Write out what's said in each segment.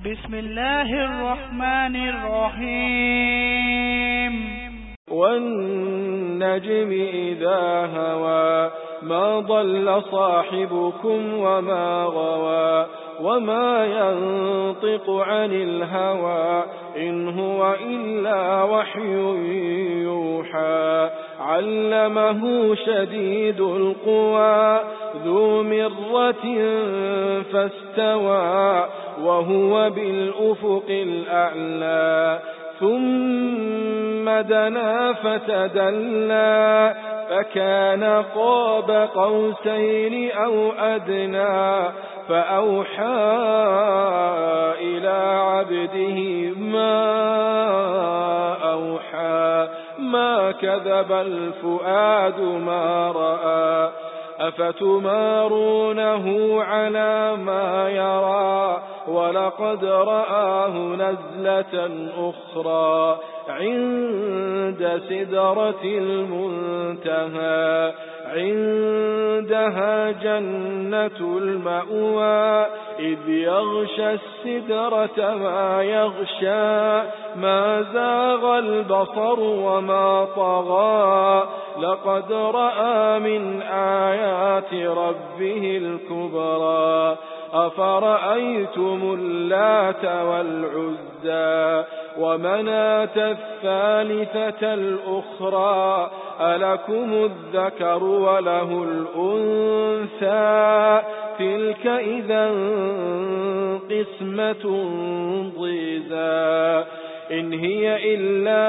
بسم الله الرحمن الرحيم والنجم إذا هوى ما ضل صاحبكم وما غوى وما ينطق عن الهوى إن هو إلا وحي يوحى علمه شديد القوى ذو مرة فاستوى وهو بالأفق الأعلى ثم دنا فتدلى فكان قاب قوسين أو أدنى فأوحى إلى عبده ما أوحى ما كذب الفؤاد ما رأى أفتمارونه على ما يرى ولقد رآه نزلة أخرى عند سدرة المنتهى عندها جنة المأوى إذ يغشى السدرة ما يغشى ما زاغ البصر وما طغى لقد رأى من آيات ربه الكبرى أفرأيتم اللات والعزى ومناة الثالثة الأخرى ألكم الذكر وله الأنثى تلك إذا قسمة ضيزى إن هي إلا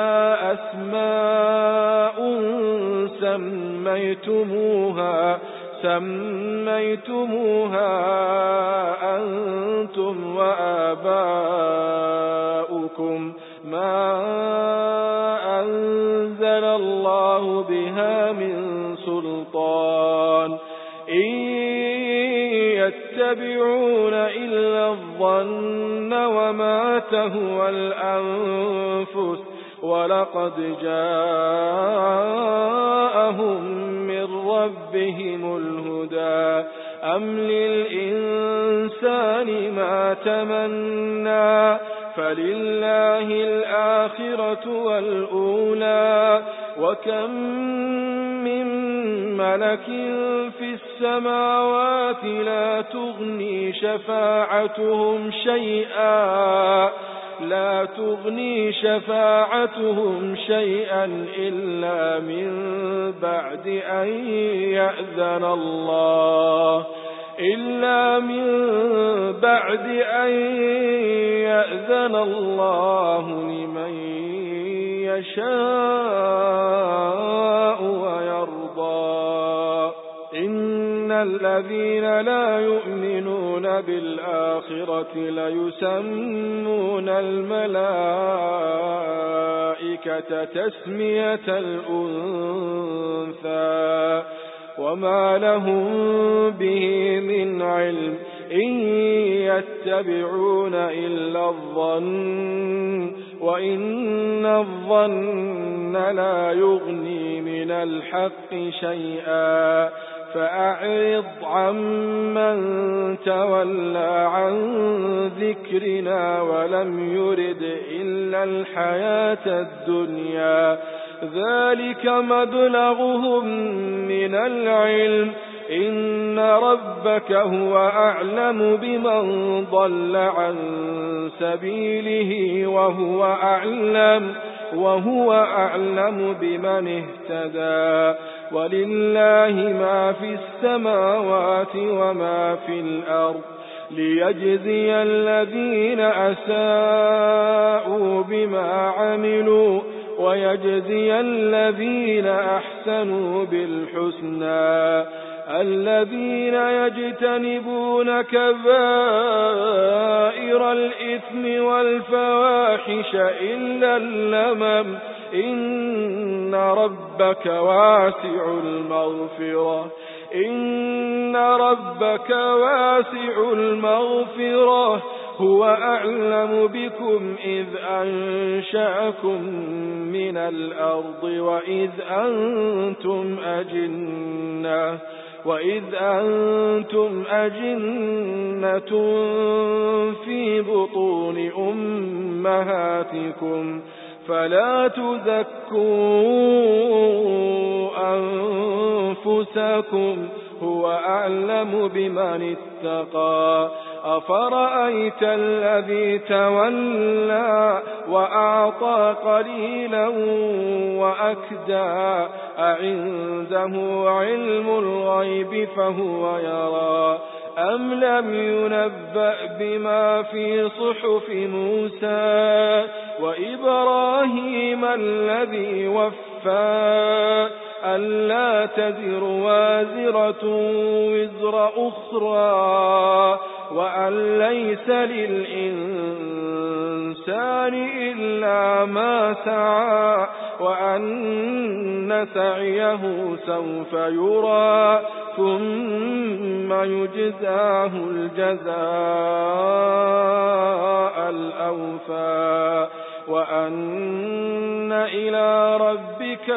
أسماء سميتموها أنتم وآباؤكم ما أنزل الله بها من سلطان إن يتبعون إلا الظن وما تهوى الأنفس ولقد جاءهم من ربهم الهدى أم للإنسان ما تمنى فلله الآخرة والأولى وكم من ملك في السماوات لا تغني شفاعتهم شيئا إلا من بعد أن يأذن الله لمن يشاء ويرضى إن الذين لا يؤمنون بالآخرة ليسمون الملائكة تسمية الأنثى وما لهم به من علم إن يتبعون إلا الظن وإن الظن لا يغني من الحق شيئا فأعرض عمن تولى عن ذكرنا ولم يرد إلا الحياة الدنيا ذلك مبلغهم من العلم إن ربك هو أعلم بمن ضل عن سبيله وهو أعلم بمن اهتدى ولله ما في السماوات وما في الأرض ليجزي الذين أساءوا بما عملوا ويجزي الذين أحسنوا بالحسنى الذين يجتنبون كبائر الإثم والفواحش إلا اللمم إن ربك واسع المغفرة هو أعلم بكم إذ أنشأكم من الأرض وإذ أنتم أجنة وإذ أنتم أجنة في بطون أمهاتكم فلا تزكوا أنفسكم هو أعلم بمن اتقى أفرأيت الذي تولى وأعطى قليلا وأكدى أعنده علم الغيب فهو يرى أم لم ينبأ بما في صحف موسى وإبراهيم الذي وفى ألا تزر وازرة وزر أخرى وأن ليس للإنسان إلا ما سعى وأن سعيه سوف يرى ثم يجزاه الجزاء الأوفى وأن إلى ربك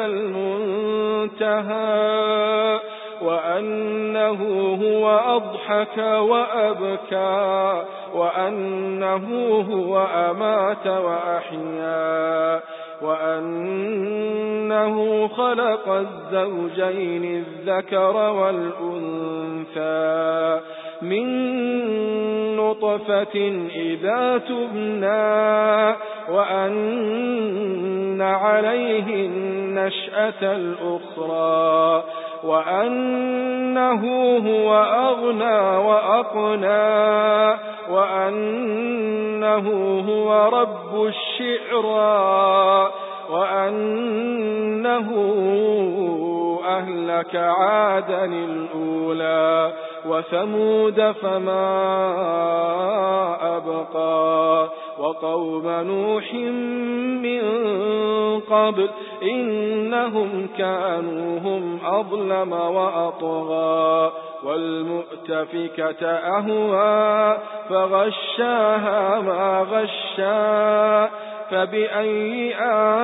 المنتهى وأنه هو أضحك وأبكى وأنه هو أمات وأحيا وأنه خلق الزوجين الذكر والأنثى من نطفة إذا تبنى وأن عليه النشأة الأخرى وأنه هو أغنى وأقنى وأنه هو رب الشعرى وأنه أهلك عادا الأولى وثمود فما أبقى وقوم نوح من قبل إنهم كانوا هم أظلم وأطغى والمؤتفكة أهوى فغشاها ما غشا فبأي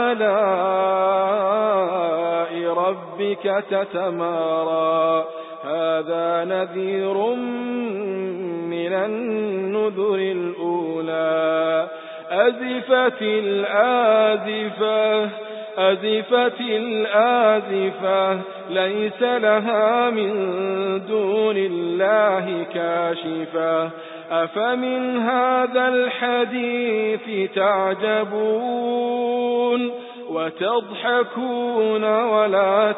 آلاء ربك تتمارى هذا نذير من النذر الأولى أزفت الآزفة أزفت الآزفة ليس لها من دون الله كاشفة أفمن هذا الحديث تعجبون وتضحكون ولا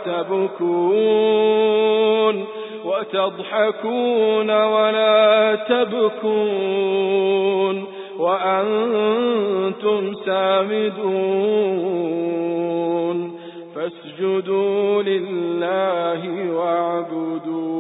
تبكون وتضحكون ولا تبكون وأنتم سامدون فاسجدوا لله واعبدوا